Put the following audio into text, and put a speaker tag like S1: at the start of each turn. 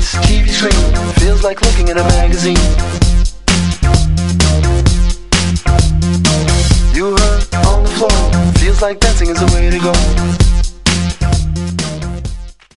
S1: lights, TV screen, feels like looking in a magazine. You hurt on the floor, feels like dancing is the way to go.